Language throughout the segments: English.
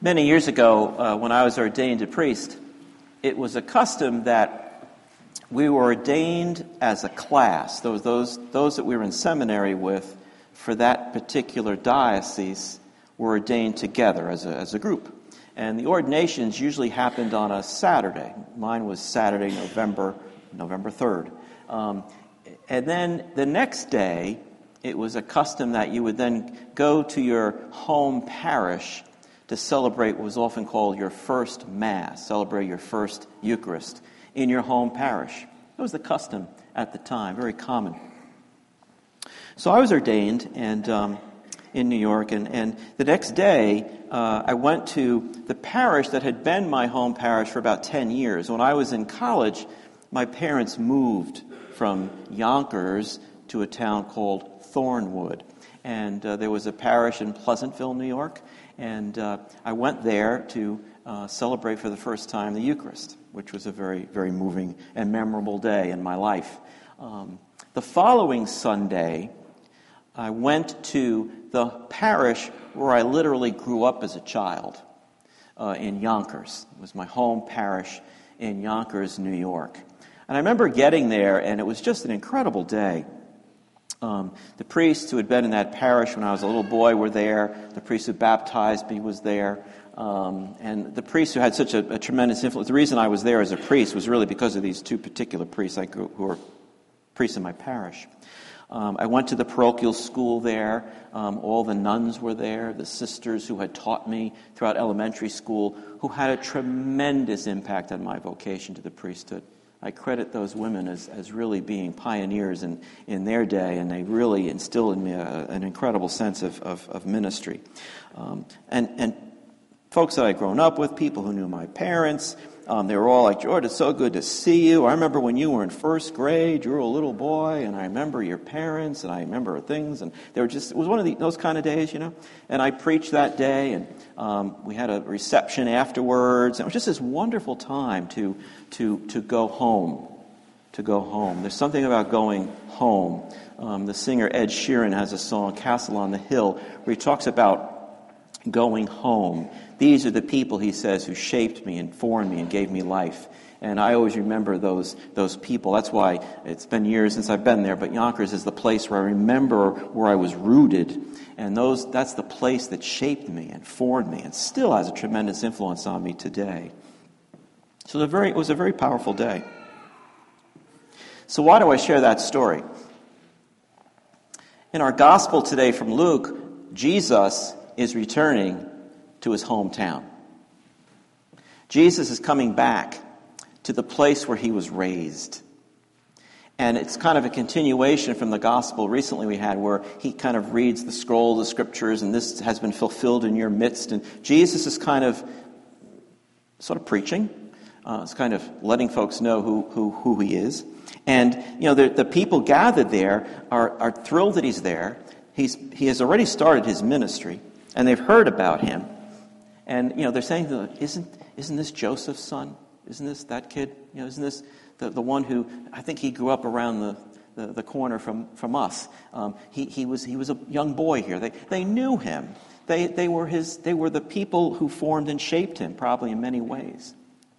Many years ago, when I was ordained a priest, it was a custom that we were ordained as a class. Those that we were in seminary with for that particular diocese were ordained together as a group. And the ordinations usually happened on a Saturday. Mine was Saturday, November 3rd. And then the next day, it was a custom that you would then go to your home parish to celebrate what was often called your first Mass, celebrate your first Eucharist in your home parish. That was the custom at the time, very common. So I was ordained and in New York, and the next day I went to the parish that had been my home parish for about 10 years. When I was in college, my parents moved from Yonkers to a town called Thornwood. And there was a parish in Pleasantville, New York, and I went there to celebrate for the first time the Eucharist, which was a very, very moving and memorable day in my life. The following Sunday, I went to the parish where I literally grew up as a child, in Yonkers. It was my home parish in Yonkers, New York. And I remember getting there, and it was just an incredible day. The priests who had been in that parish when I was a little boy were there. The priest who baptized me was there. And the priest who had such a tremendous influence. The reason I was there as a priest was really because of these two particular priests who were priests in my parish. I went to the parochial school there. All the nuns were there, the sisters who had taught me throughout elementary school, who had a tremendous impact on my vocation to the priesthood. I credit those women as really being pioneers in their day, and they really instilled in me an incredible sense of ministry. And folks that I'd grown up with, people who knew my parents, they were all like, "George, it's so good to see you. I remember when you were in first grade, you were a little boy, and I remember your parents, and I remember things." And they were it was one of those kind of days, And I preached that day, and we had a reception afterwards. And it was just this wonderful time to go home. To go home. There's something about going home. The singer Ed Sheeran has a song, "Castle on the Hill," where he talks about going home. These are the people, he says, who shaped me and formed me and gave me life. And I always remember those people. That's why it's been years since I've been there, but Yonkers is the place where I remember where I was rooted. And that's the place that shaped me and formed me and still has a tremendous influence on me today. So it was a very powerful day. So why do I share that story? In our gospel today from Luke, Jesus is returning to his hometown. Jesus is coming back to the place where he was raised. And it's kind of a continuation from the gospel recently we had where he kind of reads the scroll of the scriptures and this has been fulfilled in your midst. And Jesus is kind of sort of preaching. It's kind of letting folks know who he is. And, the people gathered there are thrilled that he's there. He has already started his ministry, and they've heard about him. And, they're saying, isn't this Joseph's son? Isn't this that kid? Isn't this the one who, I think he grew up around the corner from us. He was a young boy here. They knew him. They were the people who formed and shaped him, probably in many ways.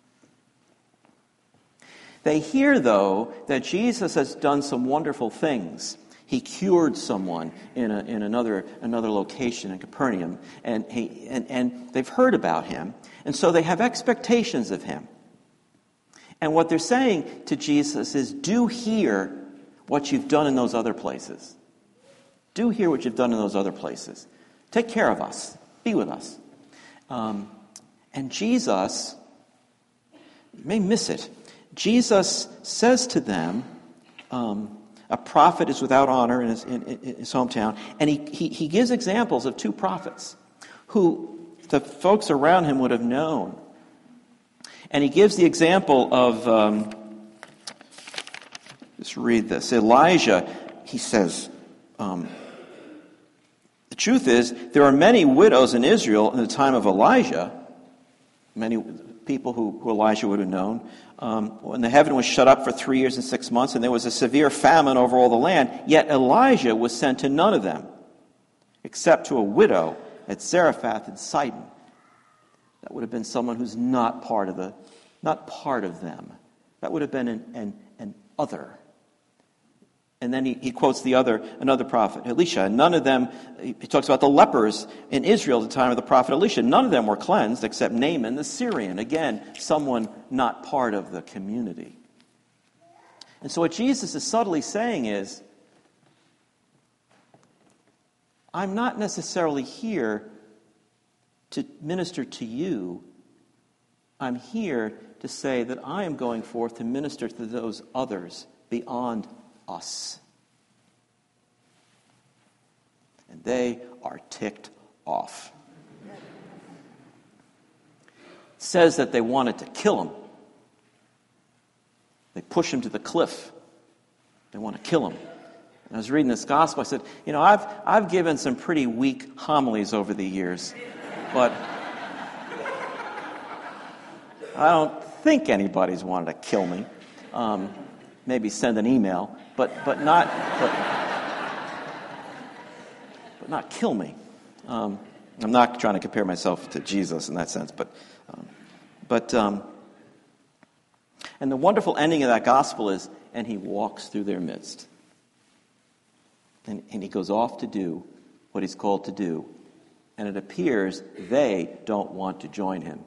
They hear, though, that Jesus has done some wonderful things. He cured someone in another location in Capernaum, and they've heard about him, and so they have expectations of him. And what they're saying to Jesus is, "Do here what you've done in those other places. Do here what you've done in those other places. Take care of us. Be with us." And Jesus, you may miss it. Jesus says to them, a prophet is without honor in his hometown. And he gives examples of two prophets who the folks around him would have known. And he gives the example of, let's read this. Elijah, he says, the truth is, there are many widows in Israel in the time of Elijah, many people who Elijah would have known, when the heaven was shut up for 3 years and 6 months, and there was a severe famine over all the land, yet Elijah was sent to none of them, except to a widow at Zarephath in Sidon. That would have been someone who's not part of them. That would have been an other. And then he quotes another prophet, Elisha. And none of them, he talks about the lepers in Israel at the time of the prophet Elisha. None of them were cleansed except Naaman the Syrian. Again, someone not part of the community. And so what Jesus is subtly saying is, I'm not necessarily here to minister to you. I'm here to say that I am going forth to minister to those others beyond us. And they are ticked off. It says that they wanted to kill him. They push him to the cliff. They want to kill him. And I was reading this gospel. I said, I've given some pretty weak homilies over the years, but I don't think anybody's wanted to kill me. Maybe send an email, but not kill me. I'm not trying to compare myself to Jesus in that sense, but and the wonderful ending of that gospel is, and he walks through their midst. And he goes off to do what he's called to do. And it appears they don't want to join him.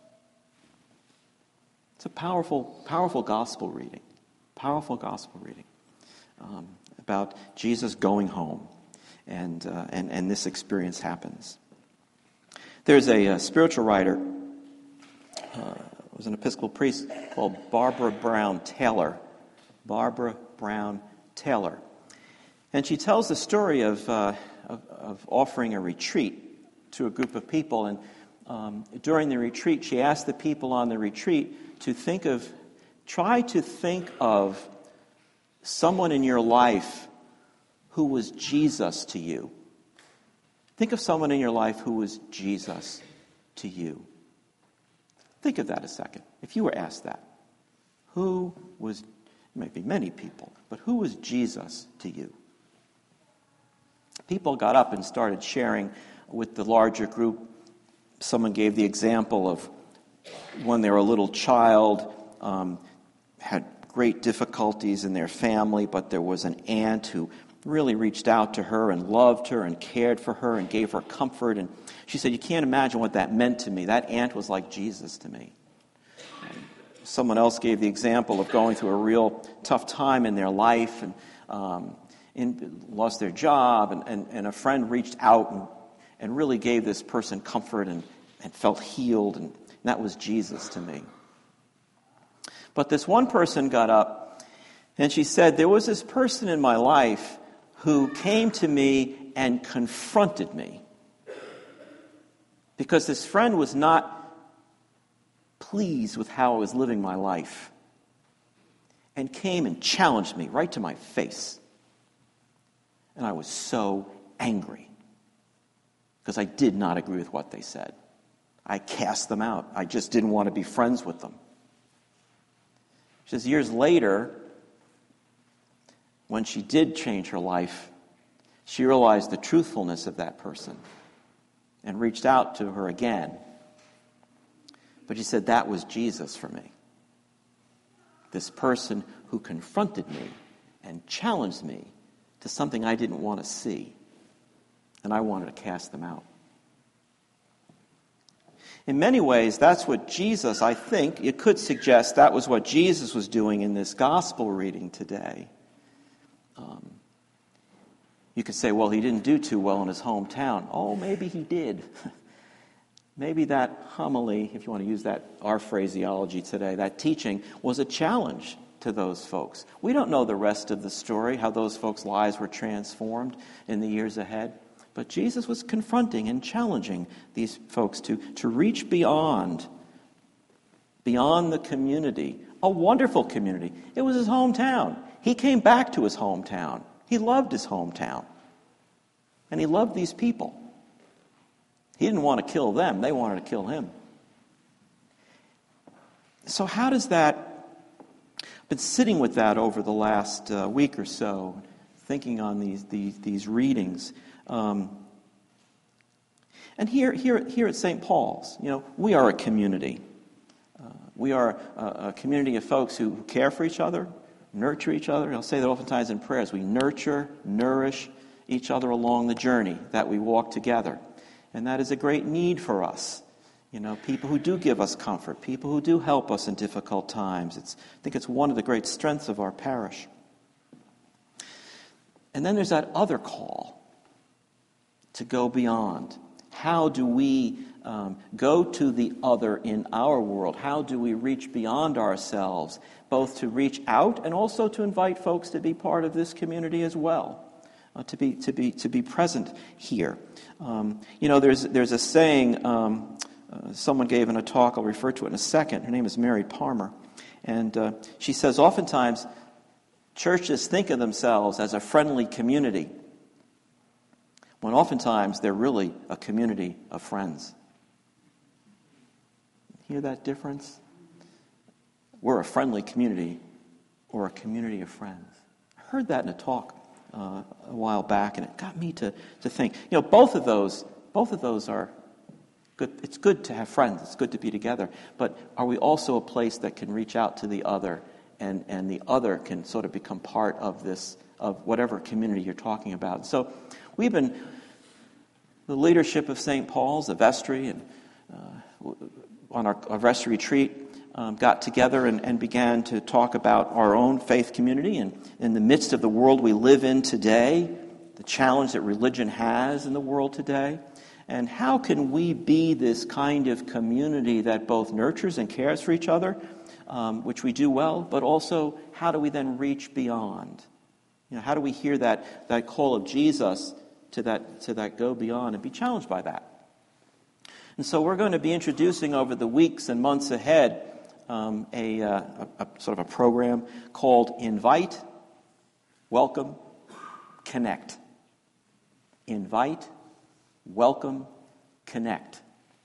It's a powerful, powerful gospel reading. Powerful gospel reading about Jesus going home. And this experience happens. There's a spiritual writer, was an Episcopal priest called Barbara Brown Taylor. Barbara Brown Taylor. And she tells the story of offering a retreat to a group of people. And during the retreat, she asked the people on the retreat to try to think of someone in your life who was Jesus to you. Think of someone in your life who was Jesus to you. Think of that a second. If you were asked that, who was, it might be many people, but who was Jesus to you? People got up and started sharing with the larger group. Someone gave the example of when they were a little child, had great difficulties in their family, but there was an aunt who really reached out to her and loved her and cared for her and gave her comfort. And she said, you can't imagine what that meant to me. That aunt was like Jesus to me. And someone else gave the example of going through a real tough time in their life and lost their job, and a friend reached out and really gave this person comfort and felt healed, and that was Jesus to me. But this one person got up and she said, there was this person in my life who came to me and confronted me because this friend was not pleased with how I was living my life and came and challenged me right to my face. And I was so angry because I did not agree with what they said. I cast them out. I just didn't want to be friends with them. She says years later, when she did change her life, she realized the truthfulness of that person and reached out to her again. But she said, that was Jesus for me. This person who confronted me and challenged me to something I didn't want to see. And I wanted to cast them out. In many ways, that's what Jesus, I think, it could suggest that was what Jesus was doing in this gospel reading today. You could say, well, he didn't do too well in his hometown. Oh, maybe he did. Maybe that homily, if you want to use our phraseology today, that teaching was a challenge to those folks. We don't know the rest of the story, how those folks' lives were transformed in the years ahead. But Jesus was confronting and challenging these folks to reach beyond the community, a wonderful community. It was his hometown. He came back to his hometown. He loved his hometown. And he loved these people. He didn't want to kill them. They wanted to kill him. So how does that... I've been sitting with that over the last week or so, thinking on these readings. And And here at St. Paul's, we are a community. We are a community of folks who care for each other, nurture each other. I'll say that oftentimes in prayers. We nurture, nourish each other along the journey that we walk together. And that is a great need for us. People who do give us comfort, people who do help us in difficult times. I think it's one of the great strengths of our parish. And then there's that other call to go beyond. How do we go to the other in our world? How do we reach beyond ourselves, both to reach out and also to invite folks to be part of this community as well, to be present here? There's a saying. Someone gave in a talk. I'll refer to it in a second. Her name is Mary Palmer, and she says oftentimes churches think of themselves as a friendly community, when oftentimes they're really a community of friends. Hear that difference? We're a friendly community or a community of friends. I heard that in a talk a while back, and it got me to think. Both of those are good. It's good to have friends. It's good to be together. But are we also a place that can reach out to the other, and the other can sort of become part of this, of whatever community you're talking about? So we've been, the leadership of St. Paul's, the vestry, and on our vestry retreat, got together and began to talk about our own faith community, and in the midst of the world we live in today, the challenge that religion has in the world today, and how can we be this kind of community that both nurtures and cares for each other, which we do well, but also how do we then reach beyond? How do we hear that call of Jesus to that go beyond and be challenged by that? And so we're going to be introducing over the weeks and months ahead a sort of a program called Invite, Welcome, Connect. Invite, Welcome, Connect.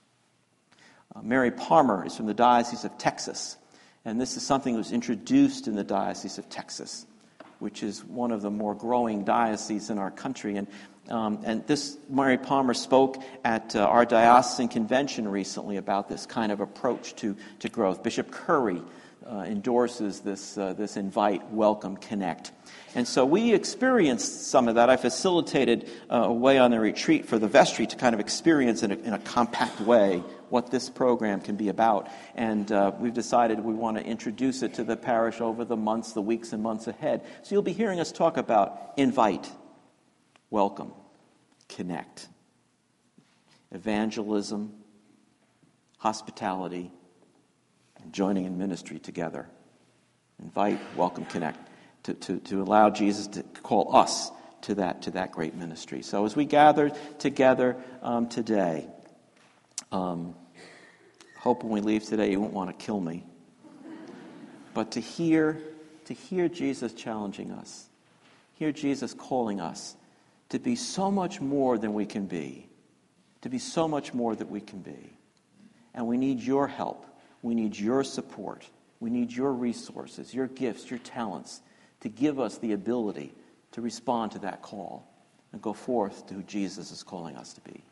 Mary Palmer is from the Diocese of Texas, and this is something that was introduced in the Diocese of Texas, which is one of the more growing dioceses in our country. And this, Mary Palmer spoke at our diocesan convention recently about this kind of approach to growth. Bishop Curry endorses this Invite, Welcome, Connect. And so we experienced some of that. I facilitated a way on the retreat for the vestry to kind of experience in a compact way what this program can be about. And we've decided we want to introduce it to the parish over the weeks and months ahead. So you'll be hearing us talk about Invite, Welcome, Connect. Evangelism, hospitality, and joining in ministry together. Invite, welcome, connect. To allow Jesus to call us to that great ministry. So as we gather together today, hope when we leave today you won't want to kill me. But to hear Jesus challenging us, hear Jesus calling us to be so much more than we can be, to be so much more that we can be. And we need your help. We need your support. We need your resources, your gifts, your talents to give us the ability to respond to that call and go forth to who Jesus is calling us to be.